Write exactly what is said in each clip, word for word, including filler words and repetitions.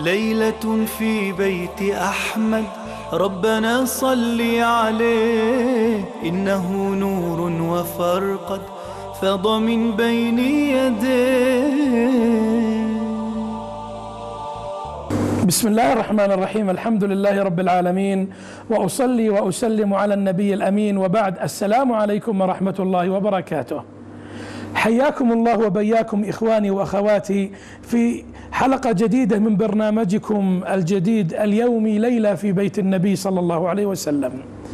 ليلة في بيت أحمد ربنا صل عليه، إنه نور وفرقد فاض من بين يديه. بسم الله الرحمن الرحيم، الحمد لله رب العالمين، وأصلي وأسلم على النبي الأمين، وبعد. السلام عليكم ورحمة الله وبركاته. حياكم الله وبياكم إخواني وأخواتي في حلقة جديدة من برنامجكم الجديد اليومي ليلة في بيت النبي صلى الله عليه وسلم.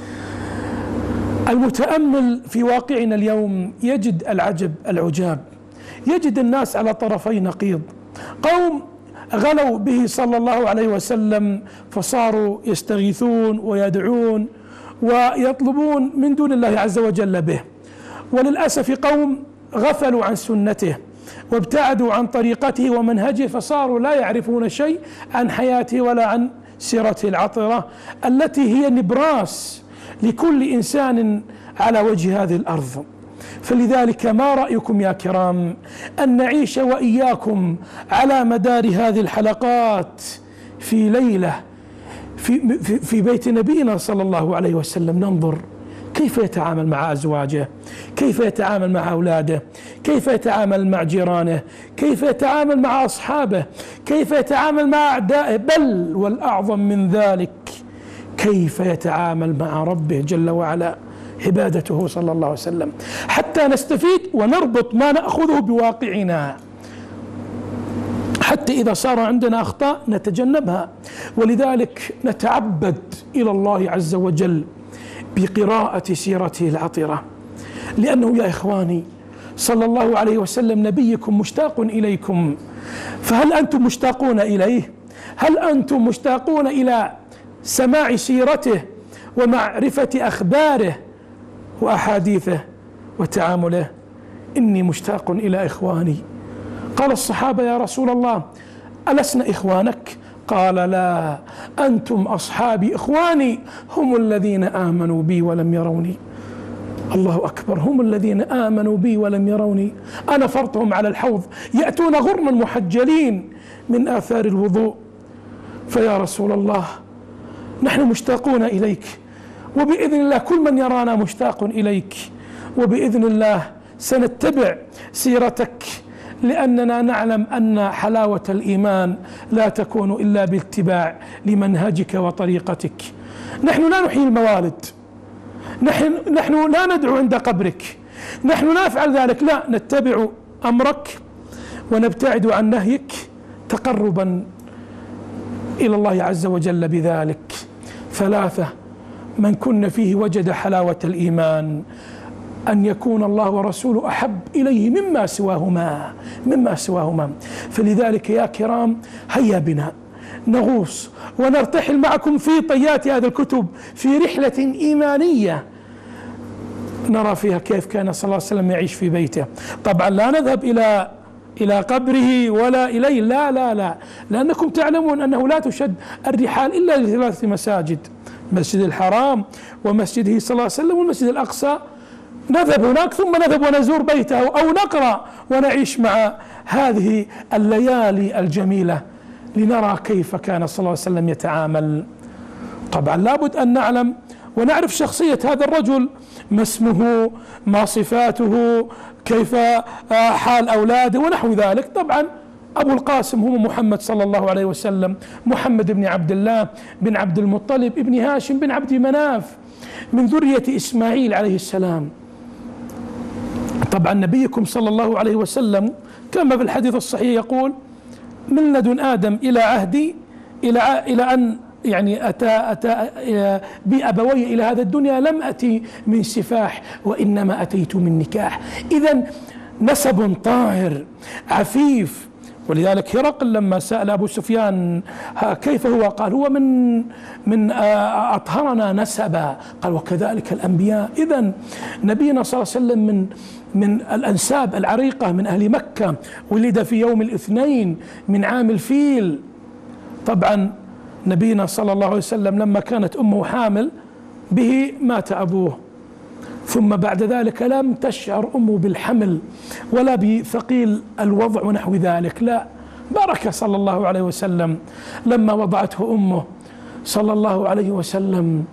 المتأمل في واقعنا اليوم يجد العجب العجاب، يجد الناس على طرفي نقيض. قوم غلوا به صلى الله عليه وسلم فصاروا يستغيثون ويدعون ويطلبون من دون الله عز وجل به، وللأسف قوم غفلوا عن سنته وابتعدوا عن طريقته ومنهجه، فصاروا لا يعرفون شيء عن حياته ولا عن سيرته العطرة التي هي نبراس لكل إنسان على وجه هذه الأرض. فلذلك ما رأيكم يا كرام أن نعيش وإياكم على مدار هذه الحلقات في ليلة في, في, في بيت نبينا صلى الله عليه وسلم، ننظر كيف يتعامل مع أزواجه، كيف يتعامل مع أولاده، كيف يتعامل مع جيرانه، كيف يتعامل مع أصحابه، كيف يتعامل مع أعدائه، بل والأعظم من ذلك كيف يتعامل مع ربه جل وعلا، عبادته صلى الله عليه وسلم، حتى نستفيد ونربط ما نأخذه بواقعنا، حتى إذا صار عندنا أخطاء نتجنبها. ولذلك نتعبد إلى الله عز وجل بقراءة سيرته العطرة، لأنه يا إخواني صلى الله عليه وسلم نبيكم مشتاق إليكم، فهل أنتم مشتاقون إليه؟ هل أنتم مشتاقون إلى سماع سيرته ومعرفة أخباره وأحاديثه وتعامله؟ إني مشتاق إلى إخواني. قال الصحابة: يا رسول الله ألسنا إخوانك؟ قال: لا، أنتم أصحابي، إخواني هم الذين آمنوا بي ولم يروني. الله أكبر، هم الذين آمنوا بي ولم يروني. أنا فرطهم على الحوض يأتون غرما محجلين من آثار الوضوء. فيا رسول الله نحن مشتاقون إليك، وبإذن الله كل من يرانا مشتاق إليك، وبإذن الله سنتبع سيرتك، لأننا نعلم أن حلاوة الإيمان لا تكون إلا باتباع لمنهجك وطريقتك. نحن لا نحيي الموالد، نحن, نحن لا ندعو عند قبرك، نحن لا نفعل ذلك، لا، نتبع أمرك ونبتعد عن نهيك تقربا إلى الله عز وجل بذلك. ثلاثة: من كن فيه وجد حلاوة الإيمان، أن يكون الله ورسوله أحب إليه مما سواهما مما سواهما فلذلك يا كرام هيا بنا نغوص ونرتحل معكم في طيات هذه الكتب في رحلة إيمانية نرى فيها كيف كان صلى الله عليه وسلم يعيش في بيته. طبعا لا نذهب إلى إلى قبره ولا إليه، لا لا لا لأنكم تعلمون أنه لا تشد الرحال إلا لثلاث مساجد: مسجد الحرام ومسجده صلى الله عليه وسلم والمسجد الأقصى. نذهب هناك ثم نذهب ونزور بيته أو نقرأ ونعيش مع هذه الليالي الجميلة لنرى كيف كان صلى الله عليه وسلم يتعامل. طبعا لابد أن نعلم ونعرف شخصية هذا الرجل، ما اسمه، ما صفاته، كيف حال أولاده ونحو ذلك. طبعا أبو القاسم هو محمد صلى الله عليه وسلم، محمد بن عبد الله بن عبد المطلب ابن هاشم بن عبد مناف من ذرية إسماعيل عليه السلام. طبعا نبيكم صلى الله عليه وسلم كما في الحديث الصحيح يقول: من لدن آدم إلى عهدي إلى إلى أن يعني أتى أتى بأبوي إلى هذا الدنيا لم أتي من سفاح وإنما أتيت من نكاح. إذن نسب طاهر عفيف. ولذلك هرقل لما سأل أبو سفيان كيف هو، قال: هو من من أطهرنا نسبا. قال: وكذلك الأنبياء. إذن نبينا صلى الله عليه وسلم من من الأنساب العريقة من أهل مكة، ولد في يوم الاثنين من عام الفيل. طبعا نبينا صلى الله عليه وسلم لما كانت أمه حامل به مات أبوه، ثم بعد ذلك لم تشعر أمه بالحمل ولا بثقيل الوضع ونحو ذلك، لا، بركة صلى الله عليه وسلم لما وضعته أمه صلى الله عليه وسلم،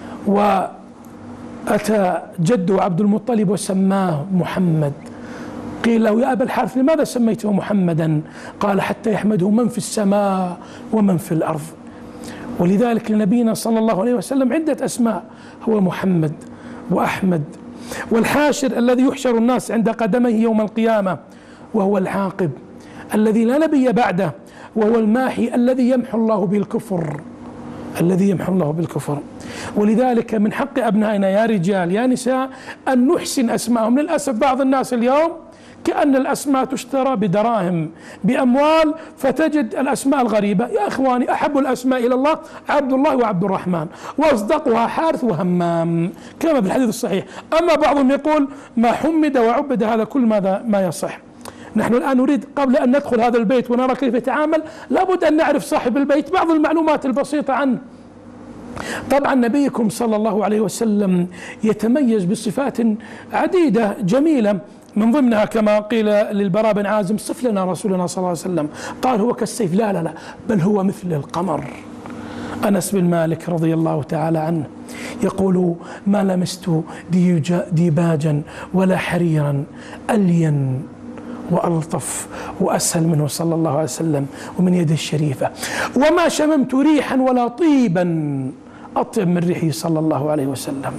وأتى جده عبد المطلب وسماه محمد. قيل له: يا أبا الحارث لماذا سميته محمدا؟ قال: حتى يحمده من في السماء ومن في الأرض. ولذلك لنبينا صلى الله عليه وسلم عدة أسماء، هو محمد وأحمد، والحاشر الذي يحشر الناس عند قدميه يوم القيامة، وهو العاقب الذي لا نبي بعده، وهو الماحي الذي يمحو الله بالكفر الذي يمحو الله بالكفر. ولذلك من حق أبنائنا يا رجال يا نساء أن نحسن أسماءهم. للأسف بعض الناس اليوم كأن الأسماء تشترى بدراهم بأموال، فتجد الأسماء الغريبة. يا إخواني، أحب الأسماء إلى الله عبد الله وعبد الرحمن، وأصدقها حارث وهمام كما في الحديث الصحيح. أما بعضهم يقول ما حمد وعبد، هذا كل ماذا ما يصح. نحن الآن نريد قبل أن ندخل هذا البيت ونرى كيف يتعامل لابد أن نعرف صاحب البيت بعض المعلومات البسيطة عنه. طبعا نبيكم صلى الله عليه وسلم يتميز بصفات عديدة جميلة، من ضمنها كما قيل للبراء بن عازم: صف لنا رسولنا صلى الله عليه وسلم. قال: هو كالسيف. لا لا لا، بل هو مثل القمر. أنس بن مالك رضي الله تعالى عنه يقول: ما لمست ديباجا ولا حريرا ألين وألطف وأسهل منه صلى الله عليه وسلم ومن يده الشريفة، وما شممت ريحا ولا طيبا أطيب من ريحه صلى الله عليه وسلم.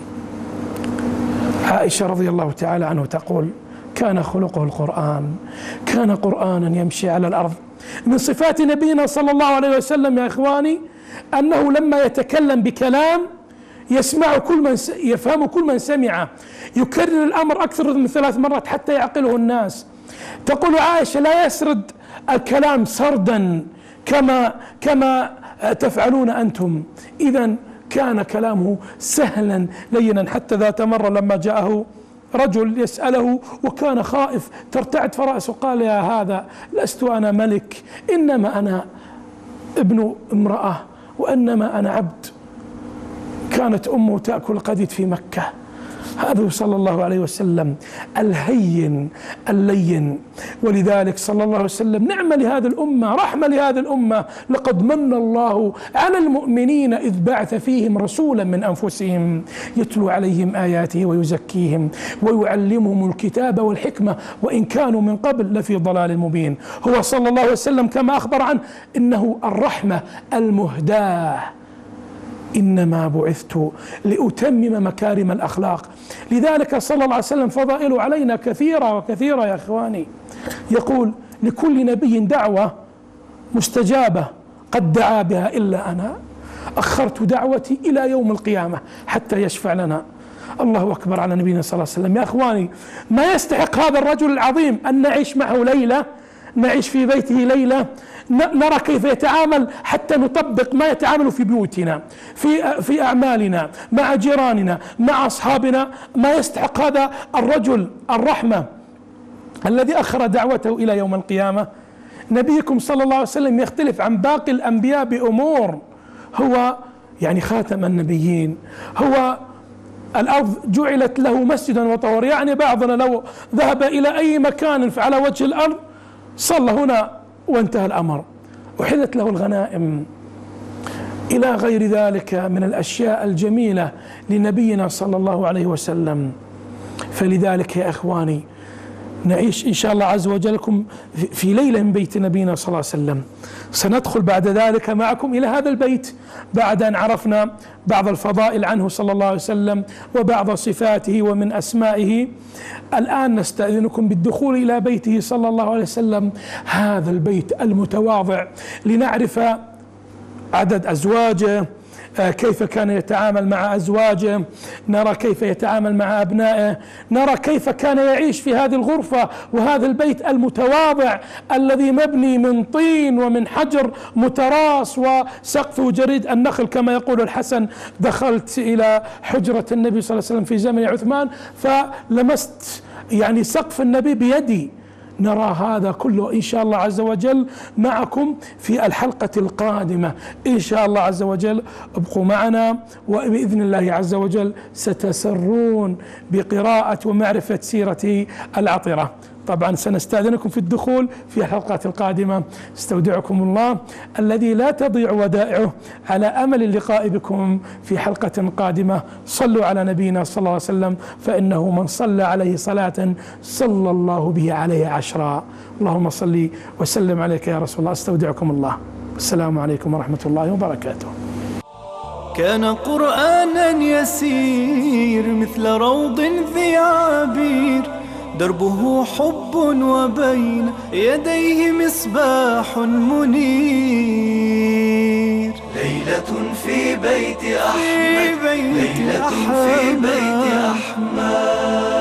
عائشة رضي الله تعالى عنه تقول: كان خلقه القرآن، كان قرآنا يمشي على الأرض. من صفات نبينا صلى الله عليه وسلم يا إخواني أنه لما يتكلم بكلام يسمع كل من يفهم كل من سمعه، يكرر الأمر أكثر من ثلاث مرات حتى يعقله الناس. تقول عائشة: لا يسرد الكلام سردا كما كما تفعلون أنتم. إذن كان كلامه سهلا لينا، حتى ذات مرة لما جاءه رجل يسأله وكان خائف ترتعد فرأسه، قال: يا هذا لست أنا ملك، إنما أنا ابن امرأة، وإنما أنا عبد كانت أمه تأكل قديد في مكة. هذا صلى الله عليه وسلم الهين اللين. ولذلك صلى الله عليه وسلم نعمة لهذه الأمة، رحمة لهذه الأمة. لقد من الله على المؤمنين إذ بعث فيهم رسولا من أنفسهم يتلو عليهم آياته ويزكيهم ويعلمهم الكتاب والحكمة وإن كانوا من قبل لفي ضلال مبين. هو صلى الله عليه وسلم كما أخبر عنه إنه الرحمة المهداة، إنما بعثت لأتمم مكارم الأخلاق. لذلك صلى الله عليه وسلم فضائله علينا كثيرة وكثيرة يا إخواني. يقول: لكل نبي دعوة مستجابة قد دعا بها إلا أنا، أخرت دعوتي إلى يوم القيامة حتى يشفع لنا. الله أكبر على نبينا صلى الله عليه وسلم. يا إخواني، ما يستحق هذا الرجل العظيم أن نعيش معه ليلة، نعيش في بيته ليلة، نرى كيف يتعامل حتى نطبق ما يتعامل في بيوتنا، في في أعمالنا، مع جيراننا، مع أصحابنا. ما يستحق هذا الرجل الرحمة الذي أخر دعوته إلى يوم القيامة. نبيكم صلى الله عليه وسلم يختلف عن باقي الأنبياء بأمور. هو يعني خاتم النبيين، هو الأرض جعلت له مسجدا وطهورا، يعني بعضنا لو ذهب إلى أي مكان على وجه الأرض صلى هنا وانتهى الأمر، أحلت له الغنائم إلى غير ذلك من الأشياء الجميلة لنبينا صلى الله عليه وسلم. فلذلك يا إخواني نعيش إن شاء الله عز وجل في ليلة من بيت نبينا صلى الله عليه وسلم. سندخل بعد ذلك معكم إلى هذا البيت بعد أن عرفنا بعض الفضائل عنه صلى الله عليه وسلم وبعض صفاته ومن أسمائه. الآن نستأذنكم بالدخول إلى بيته صلى الله عليه وسلم، هذا البيت المتواضع، لنعرف عدد أزواجه، كيف كان يتعامل مع أزواجه، نرى كيف يتعامل مع أبنائه، نرى كيف كان يعيش في هذه الغرفة وهذا البيت المتواضع الذي مبني من طين ومن حجر متراص وسقفه جريد النخل كما يقول الحسن. دخلت إلى حجرة النبي صلى الله عليه وسلم في زمن عثمان فلمست يعني سقف النبي بيدي. نرى هذا كله إن شاء الله عز وجل معكم في الحلقة القادمة إن شاء الله عز وجل. ابقوا معنا وبإذن الله عز وجل ستسرون بقراءة ومعرفة سيرة العطرة. طبعا سنستأذنكم في الدخول في الحلقات القادمة. استودعكم الله الذي لا تضيع ودائعه، على أمل اللقاء بكم في حلقة قادمة. صلوا على نبينا صلى الله عليه وسلم، فإنه من صلى عليه صلاة صلى الله به عليه عشرا. اللهم صل وسلم عليك يا رسول الله. استودعكم الله. السلام عليكم ورحمة الله وبركاته. كان قرآنا يسير مثل روض ذي عبير، دربه حب وبين يديه مصباح منير. ليلة في بيت أحمد، ليلة في بيت أحمد.